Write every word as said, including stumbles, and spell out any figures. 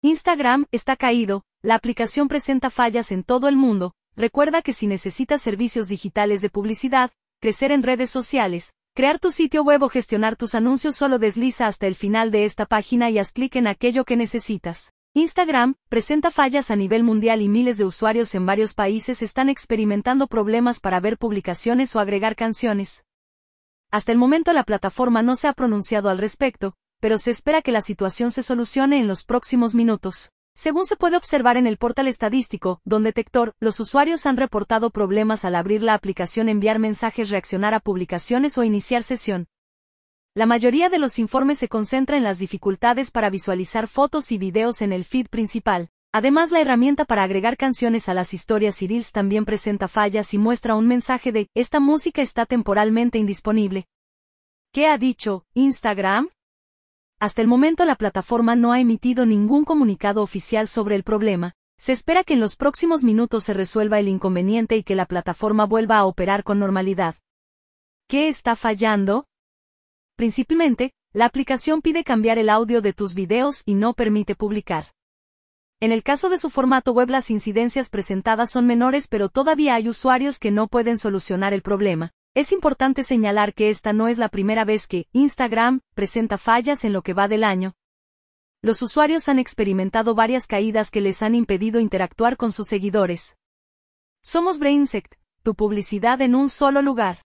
Instagram está caído, la aplicación presenta fallas en todo el mundo. Recuerda que si necesitas servicios digitales de publicidad, crecer en redes sociales, crear tu sitio web o gestionar tus anuncios, solo desliza hasta el final de esta página y haz clic en aquello que necesitas. Instagram presenta fallas a nivel mundial y miles de usuarios en varios países están experimentando problemas para ver publicaciones o agregar canciones. Hasta el momento la plataforma no se ha pronunciado al respecto, pero se espera que la situación se solucione en los próximos minutos. Según se puede observar en el portal estadístico, Don Detector, los usuarios han reportado problemas al abrir la aplicación, enviar mensajes, reaccionar a publicaciones o iniciar sesión. La mayoría de los informes se concentra en las dificultades para visualizar fotos y videos en el feed principal. Además, la herramienta para agregar canciones a las historias y reels también presenta fallas y muestra un mensaje de «Esta música está temporalmente indisponible». ¿Qué ha dicho Instagram? Hasta el momento la plataforma no ha emitido ningún comunicado oficial sobre el problema. Se espera que en los próximos minutos se resuelva el inconveniente y que la plataforma vuelva a operar con normalidad. ¿Qué está fallando? Principalmente, la aplicación pide cambiar el audio de tus videos y no permite publicar. En el caso de su formato web, las incidencias presentadas son menores, pero todavía hay usuarios que no pueden solucionar el problema. Es importante señalar que esta no es la primera vez que Instagram presenta fallas en lo que va del año. Los usuarios han experimentado varias caídas que les han impedido interactuar con sus seguidores. Somos Brainsect, tu publicidad en un solo lugar.